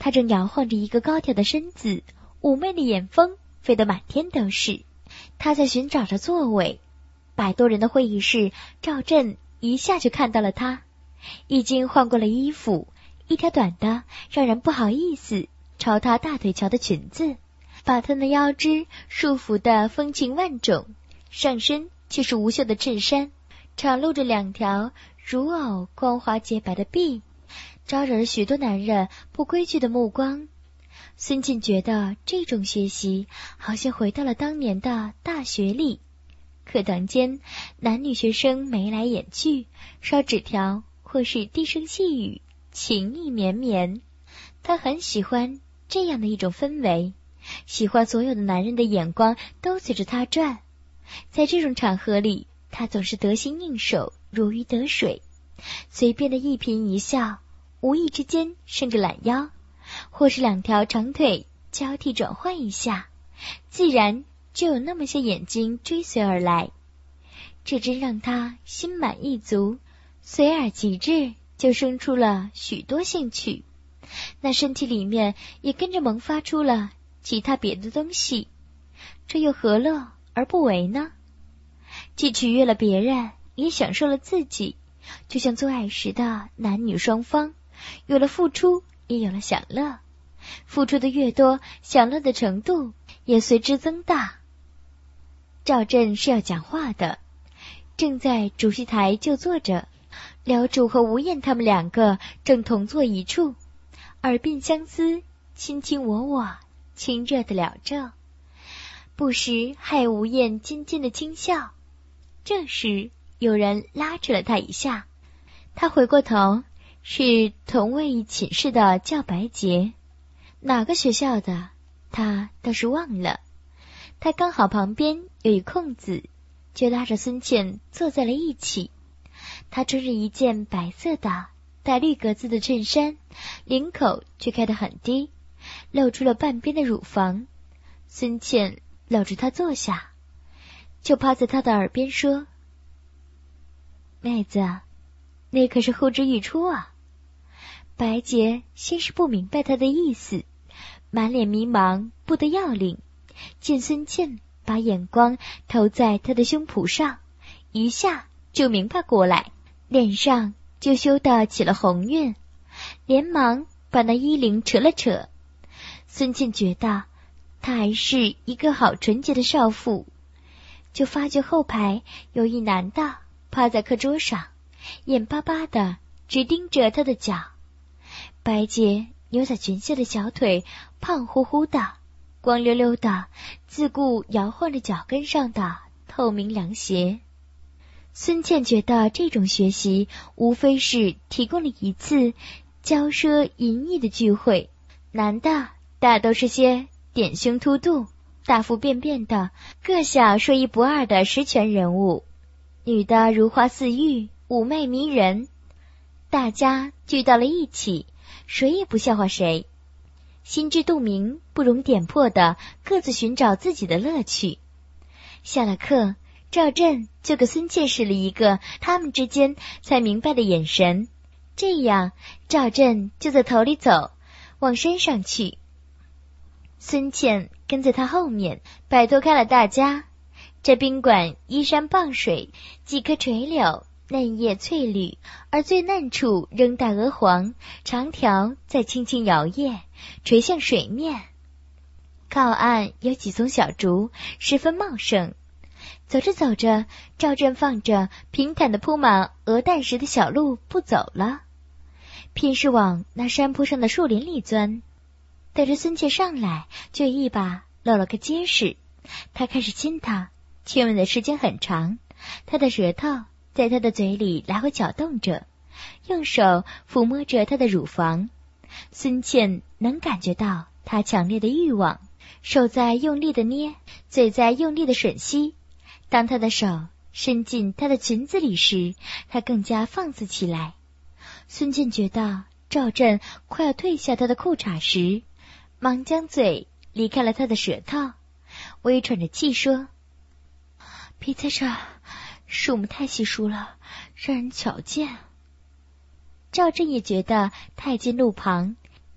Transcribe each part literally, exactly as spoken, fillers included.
他正摇晃着一个高挑的身子，妩媚的眼风飞得满天都是。他在寻找着座位，百多人的会议室，赵震一下就看到了他，已经换过了衣服，一条短的让人不好意思朝他大腿瞧的裙子，把他的腰肢束缚得风情万种，上身却是无袖的衬衫，敞露着两条如藕光滑洁白的臂，招惹了许多男人不规矩的目光。孙茜觉得这种学习好像回到了当年的大学里，课堂间男女学生眉来眼去，烧纸条或是低声细语，情意绵绵。他很喜欢这样的一种氛围，喜欢所有的男人的眼光都随着他转。在这种场合里，他总是得心应手，如鱼得水，随便的一颦一笑，无意之间伸个懒腰，或是两条长腿交替转换一下，自然就有那么些眼睛追随而来。这真让他心满意足，随而即至，就生出了许多兴趣。那身体里面也跟着萌发出了其他别的东西，这又何乐而不为呢？既取悦了别人，也享受了自己，就像做爱时的男女双方，有了付出，也有了享乐，付出的越多，享乐的程度也随之增大。赵震是要讲话的，正在主席台就坐着，辽主和吴燕他们两个正同坐一处，耳鬓相思，卿卿我我，亲热的了着，不时还有吴燕津津的轻笑。这时有人拉住了他一下，他回过头，是同位一寝室的叫白洁，哪个学校的他倒是忘了。他刚好旁边有一空子，就拉着孙茜坐在了一起。他穿着一件白色的带绿格子的衬衫，领口却开得很低，露出了半边的乳房。孙茜搂着他坐下，就趴在他的耳边说：妹子，那可是呼之欲出啊。白洁先是不明白他的意思，满脸迷茫，不得要领。见孙茜把眼光投在他的胸脯上，一下就明白过来，脸上就羞得起了红晕，连忙把那衣领扯了扯。孙茜觉得她还是一个好纯洁的少妇，就发觉后排有一男的趴在课桌上，眼巴巴的直盯着她的脚。白洁牛仔裙下的小腿胖乎乎的，光溜溜的，自顾摇晃着脚跟上的透明凉鞋。孙茜觉得这种学习无非是提供了一次骄奢淫逸的聚会，男的大都是些点胸凸肚、大腹便便的个小说一不二的实权人物，女的如花似玉，妩媚迷人。大家聚到了一起，谁也不笑话谁，心知肚明，不容点破的各自寻找自己的乐趣。下了课，赵震就给孙茜使了一个他们之间才明白的眼神，这样赵震就在头里走，往山上去。孙茜跟在他后面，摆脱开了大家。这宾馆依山傍水，几棵垂柳，嫩叶翠绿，而最嫩处仍带鹅黄，长条在轻轻摇曳，垂向水面。靠岸有几丛小竹，十分茂盛。走着走着，赵震放着平坦的铺满鹅蛋石的小路不走了，偏是往那山坡上的树林里钻。等着孙茜上来，就一把搂了个结实。他开始亲她，亲吻的时间很长，他的舌头在他的嘴里来回搅动着，用手抚摸着他的乳房。孙茜能感觉到他强烈的欲望，手在用力的捏，嘴在用力的吮吸。当他的手伸进他的裙子里时，他更加放肆起来。孙茜觉得赵震快要褪下他的裤衩时，忙将嘴离开了他的舌头，微喘着气说：别在这儿，树木太稀疏了，让人瞧见。赵震也觉得太近路旁，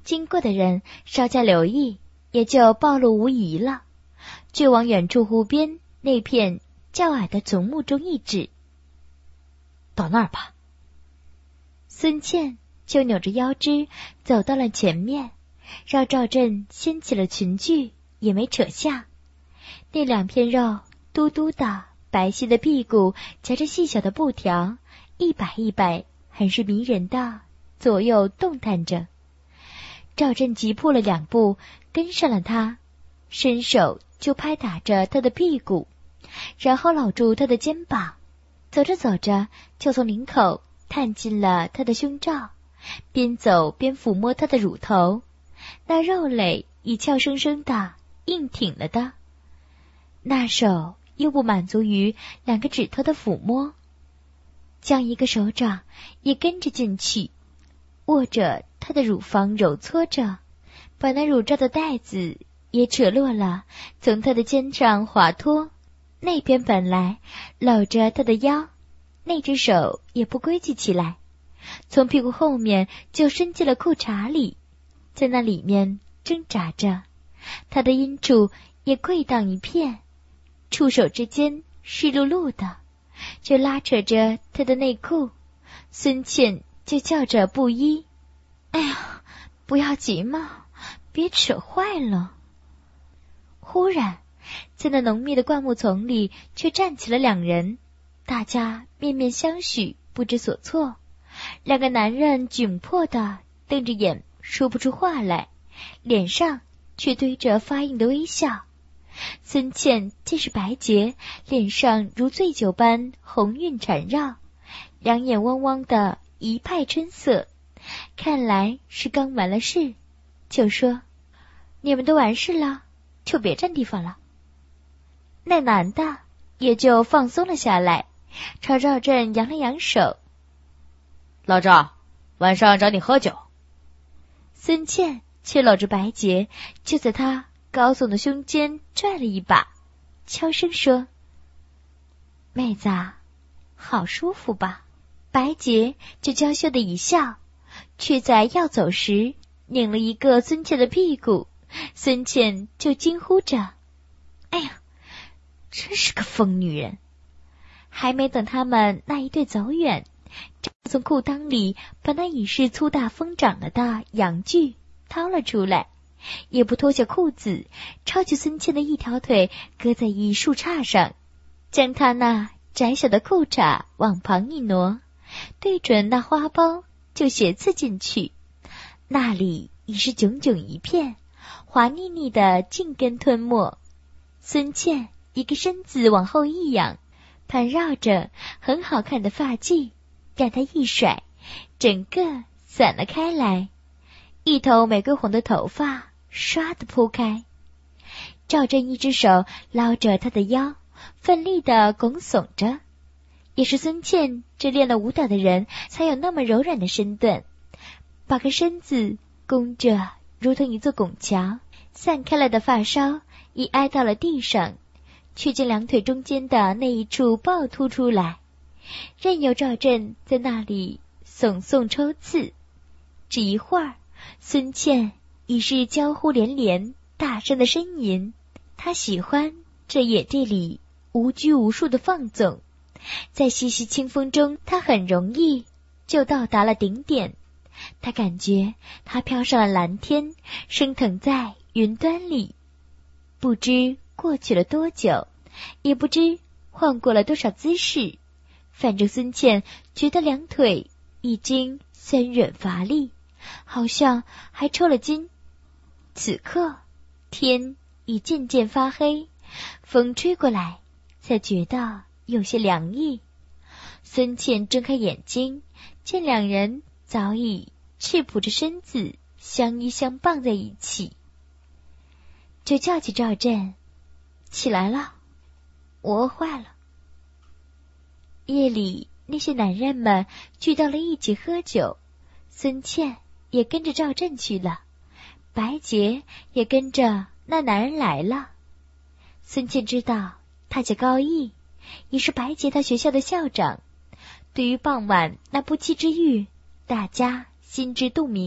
经过的人稍加留意，也就暴露无遗了，就往远处湖边那片较矮的丛木中一指：“ 到那儿吧。” 孙茜就扭着腰肢走到了前面，让赵振掀起了裙裾，也没扯下。那两片肉嘟嘟的，白皙的屁股夹着细小的布条，一摆一摆，很是迷人的左右动弹着。赵振急步了两步，跟上了他，伸手就拍打着他的屁股，然后搂住他的肩膀，走着走着就从领口探进了他的胸罩，边走边抚摸他的乳头，那肉蕾已俏生生的硬挺了的。那手又不满足于两个指头的抚摸，将一个手掌也跟着进去，握着他的乳房揉搓着，把那乳罩的带子也扯落了，从他的肩上滑脱。那边本来搂着他的腰，那只手也不规矩起来，从屁股后面就伸进了裤衩里，在那里面挣扎着。他的阴处也跪荡一片，触手之间湿漉漉的，就拉扯着他的内裤。孙茜就叫着不依：“哎呀，不要急嘛，别扯坏了。”忽然在那浓密的灌木丛里却站起了两人，大家面面相许，不知所措。两个男人窘迫的瞪着眼，说不出话来，脸上却堆着发硬的微笑。孙茜见是白洁，脸上如醉酒般红晕缠绕，两眼汪汪的一派春色，看来是刚完了事，就说：“你们都完事了，就别占地方了。”那男的也就放松了下来，朝赵振扬了扬手：“ 老赵，晚上找你喝酒。” 孙茜却搂着白洁，就在他高耸的胸间拽了一把，悄声说：“妹子啊，好舒服吧？”白洁就娇羞的一笑，却在要走时拧了一个孙茜的屁股。孙茜就惊呼着：“哎呀，真是个疯女人！”还没等他们那一对走远，就从裤裆里把那已是粗大疯长了的阳具掏了出来，也不脱下裤子，抄起孙茜的一条腿搁在一树杈上，将他那窄小的裤衩往旁一挪，对准那花苞就斜刺进去。那里已是炯炯一片，滑腻腻的尽根吞没。孙茜一个身子往后一仰，盘绕着很好看的发髻，让他一甩，整个散了开来，一头玫瑰红的头发唰地铺开。赵振一只手捞着他的腰，奋力地拱耸着。也是孙茜这练了舞蹈的人才有那么柔软的身段，把个身子弓着如同一座拱桥，散开了的发梢已挨到了地上，却见两腿中间的那一处暴突出来，任由赵振在那里耸耸抽刺。只一会儿，孙茜已是娇呼连连，大声的呻吟。她喜欢这野地里无拘无束的放纵，在习习清风中，她很容易就到达了顶点。她感觉她飘上了蓝天，升腾在云端里。不知过去了多久，也不知换过了多少姿势，反正孙茜觉得两腿已经酸软乏力，好像还抽了筋。此刻天已渐渐发黑，风吹过来，才觉得有些凉意。孙茜睁开眼睛，见两人早已赤蹼着身子相依相傍在一起，就叫起赵振：“起来了，我饿坏了。”夜里那些男人们聚到了一起喝酒，孙茜也跟着赵振去了，白洁也跟着那男人来了。孙茜知道他叫高义，也是白洁他学校的校长，对于傍晚那不期之遇，大家心知肚明，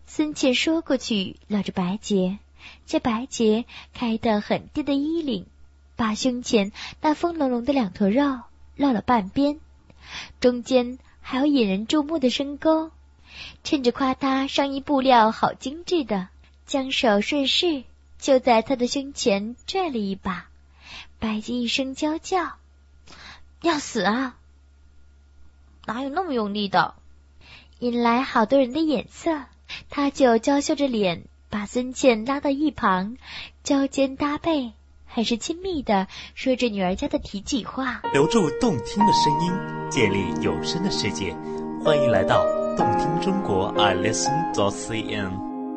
孙茜说过去搂着白洁，这白洁开得很低的衣领，把胸前那丰隆隆的两坨肉露了半边，中间还有引人注目的深沟。趁着夸她上衣布料好精致的，将手顺势就在她的胸前拽了一把。白洁一声娇叫：“要死啊！哪有那么用力的？”引来好多人的眼色，他就娇羞着脸把孙茜拉到一旁，交肩搭背，很是亲密地说着女儿家的体己话， 留住动听的声音，建立有声的世界。欢迎来到动听中国 i listen dot c n。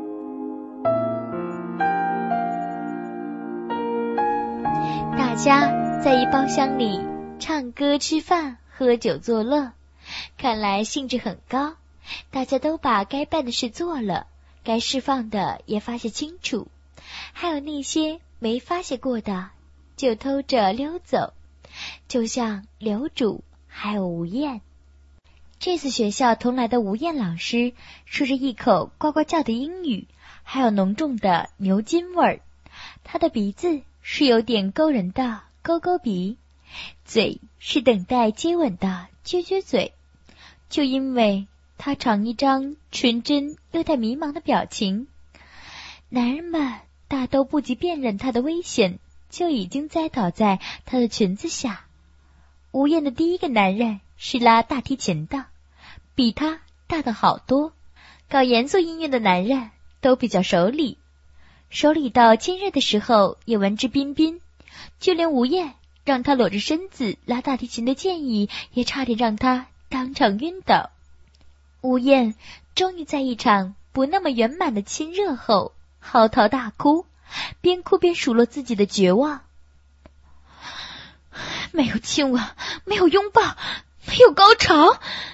大家在一包厢里唱歌吃饭喝酒作乐，看来兴致很高，大家都把该办的事做了，该释放的也发泄清楚，还有那些没发泄过的就偷着溜走，就像刘主还有吴燕。这次学校同来的吴燕老师说着一口呱呱叫的英语，还有浓重的牛津味儿，她的鼻子是有点勾人的勾勾鼻，嘴是等待接吻的撅撅嘴，就因为她常一张纯真又带迷茫的表情，男人们大都不及辨认她的危险，就已经栽倒在她的裙子下。吴燕的第一个男人是拉大提琴的，比她大的好多。搞严肃音乐的男人都比较守礼，守礼到亲热的时候也文质彬彬，就连吴燕让他裸着身子拉大提琴的建议，也差点让他当场晕倒。吴燕终于在一场不那么圆满的亲热后嚎啕大哭，边哭边数落自己的绝望。没有亲吻，没有拥抱，没有高潮。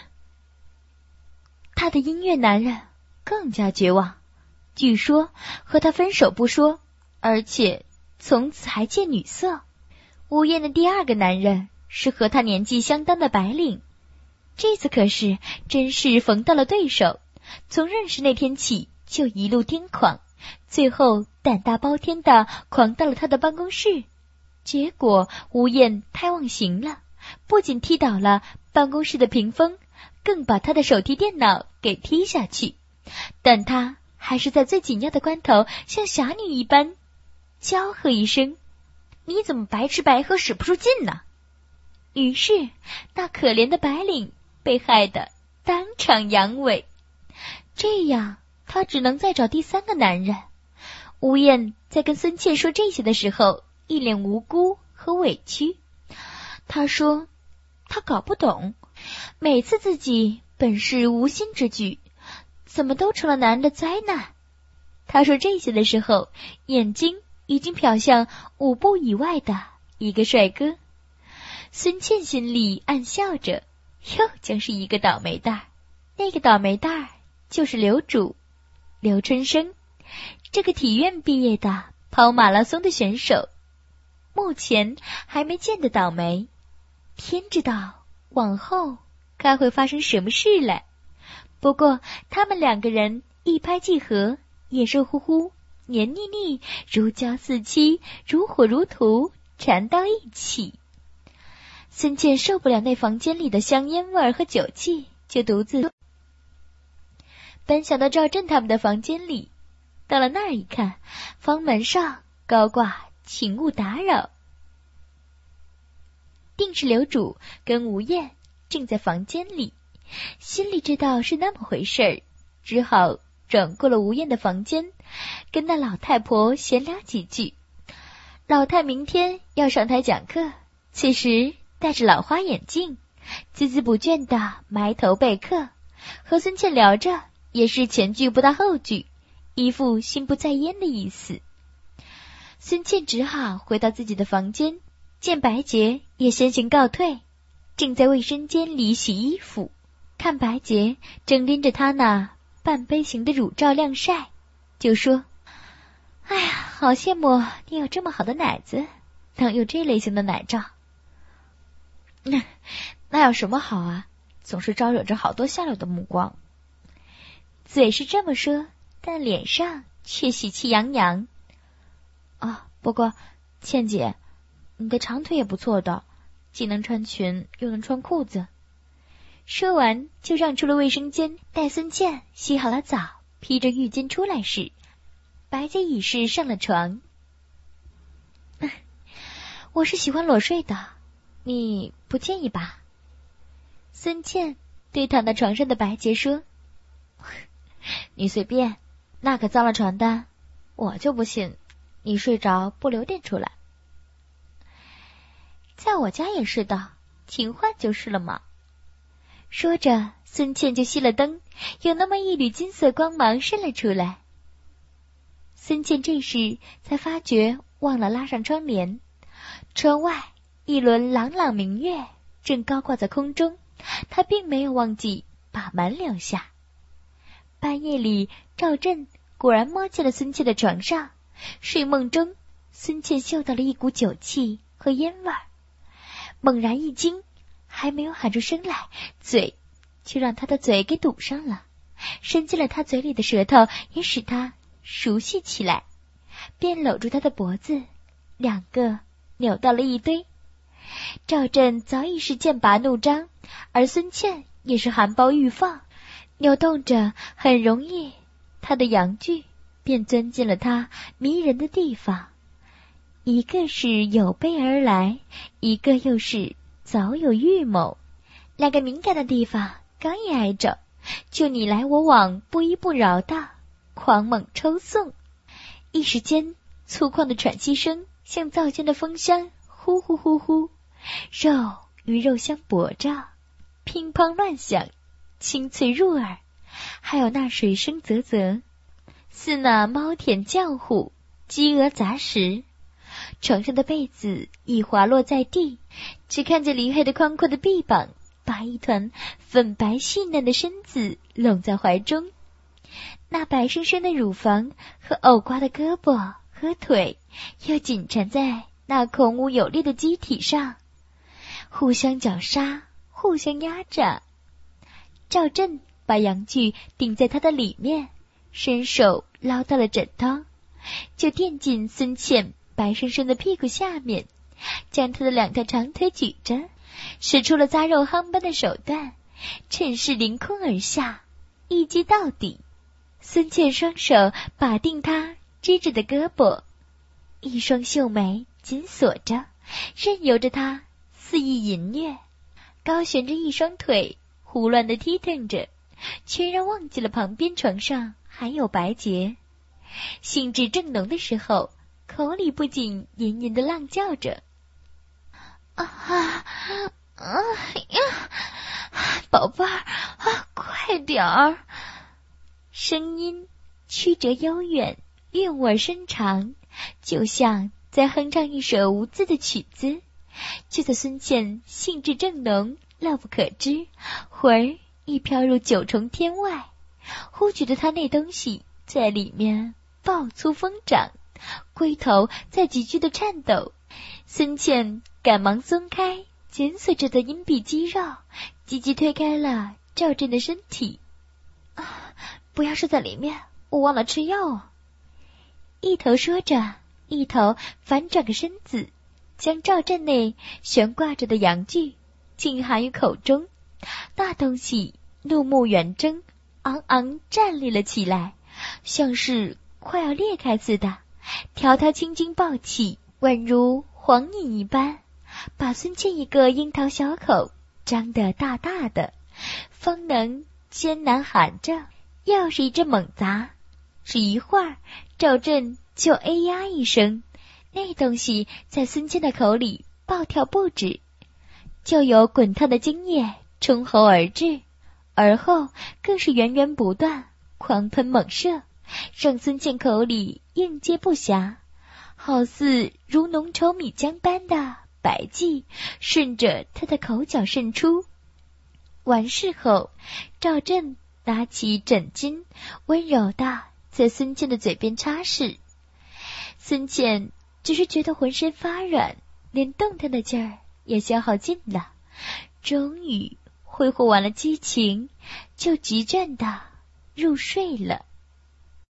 他的音乐男人更加绝望，据说和他分手不说，而且从此还见女色。吴燕的第二个男人是和他年纪相当的白领，这次可是真是逢到了对手，从认识那天起就一路癫狂，最后胆大包天的狂到了他的办公室。结果吴燕太忘形了，不仅踢倒了办公室的屏风，更把他的手提电脑给踢下去，但他还是在最紧要的关头像侠女一般娇喝一声：“你怎么白吃白喝使不出劲呢？”于是那可怜的白领被害得当场阳痿，这样他只能再找第三个男人。吴燕在跟孙茜说这些的时候一脸无辜和委屈，他说他搞不懂，每次自己本是无心之举，怎么都成了男人的灾难。他说这些的时候，眼睛已经瞟向五步以外的一个帅哥。孙茜心里暗笑着，又将是一个倒霉蛋。那个倒霉蛋就是刘主，刘春生，这个体院毕业的跑马拉松的选手，目前还没见得倒霉，天知道往后该会发生什么事来。不过他们两个人一拍即合，也热乎乎黏腻腻，如胶似漆，如火如荼，缠到一起。孙茜受不了那房间里的香烟味和酒气，就独自奔想到赵振他们的房间里。到了那儿一看，房门上高挂请勿打扰，定是刘主跟吴燕正在房间里，心里知道是那么回事儿，只好转过了吴燕的房间，跟那老太婆闲聊几句。老太明天要上台讲课，此时戴着老花眼镜，孜孜不倦地埋头备课，和孙茜聊着也是前句不搭后句，一副心不在焉的意思。孙茜只好回到自己的房间，见白洁也先行告退，正在卫生间里洗衣服，看白洁正拎着她那半杯型的乳罩晾晒，就说：“哎呀，好羡慕你有这么好的奶子，能有这类型的奶罩。”那那有什么好啊，总是招惹着好多下流的目光。嘴是这么说， 但脸上却喜气洋洋。啊，不过倩姐，你的长腿也不错的，既能穿裙又能穿裤子。说完就让出了卫生间。待孙倩洗好了澡，披着浴巾出来时，白姐已是上了床。我是喜欢裸睡的，你不介意吧？孙倩对躺在床上的白洁说。你随便，那可脏了床单，我就不信你睡着不留点出来。在我家也是的，勤换就是了嘛。说着，孙倩就熄了灯，有那么一缕金色光芒渗了出来。孙倩这时才发觉忘了拉上窗帘，窗外一轮朗朗明月正高挂在空中，她并没有忘记把门留下。半夜里，赵振果然摸进了孙倩的床上。睡梦中，孙倩嗅到了一股酒气和烟味儿，猛然一惊，还没有喊出声来，嘴就让他的嘴给堵上了。伸进了他嘴里的舌头也使他熟悉起来，便搂住他的脖子，两个扭到了一堆。赵振早已是剑拔弩张，而孙倩也是含苞欲放，扭动着很容易，他的阳具便钻进了他迷人的地方，一个是有备而来，一个又是早有预谋。两个敏感的地方刚一挨着，就你来我往，不依不饶的狂猛抽送。一时间，粗犷的喘息声像灶间的风箱，呼呼呼呼，肉与肉相搏着，乒乓乱响，清脆入耳。还有那水声啧啧，似那猫舔浆糊，鸡鹅杂食。床上的被子已滑落在地，只看见李黑的宽阔的臂膀把一团粉白细嫩的身子拢在怀中，那白生生的乳房和藕瓜的胳膊和腿又紧缠在那孔武有力的机体上，互相绞杀，互相压着。赵振把阳具顶在他的里面，伸手捞到了枕头，就垫进孙倩白生生的屁股下面，将他的两条长腿举着，使出了扎肉夯般的手段，趁势凌空而下，一击到底。孙倩双手把定他支着的胳膊，一双秀眉紧锁着，任由着他肆意淫虐，高悬着一双腿胡乱地踢腾着，全然忘记了旁边床上还有白洁。兴致正浓的时候，口里不仅隐隐地浪叫着：啊啊啊呀，宝贝儿啊，快点儿！声音曲折悠远，韵味深长，就像在哼唱一首无字的曲子。就在孙倩兴致正浓，乐不可支，魂儿已飘入九重天外，忽觉得他那东西在里面爆粗疯长，龟头在急剧的颤抖。孙倩赶忙松开紧锁着的阴蔽肌肉，积极推开了赵振的身体。啊，不要是在里面，我忘了吃药。一头说着，一头反转个身子，将赵振内悬挂着的阳具尽含于口中。那东西怒目圆睁，昂昂站立了起来，像是快要裂开似的，条条青筋暴起，宛如黄泥一般，把孙倩一个樱桃小口张得大大的，方能艰难含着。又是一阵猛砸，只一会儿，赵振就哎呀一声，那东西在孙倩的口里暴跳不止，就有滚烫的精液冲喉而至，而后更是源源不断，狂喷猛射，让孙倩口里应接不暇，好似如浓稠米浆般的白剂顺着他的口角渗出。完事后，赵振拿起枕巾，温柔地在孙倩的嘴边擦拭。孙倩只是觉得浑身发软，连动弹的劲儿也消耗尽了，终于挥霍完了激情，就急阵地入睡了。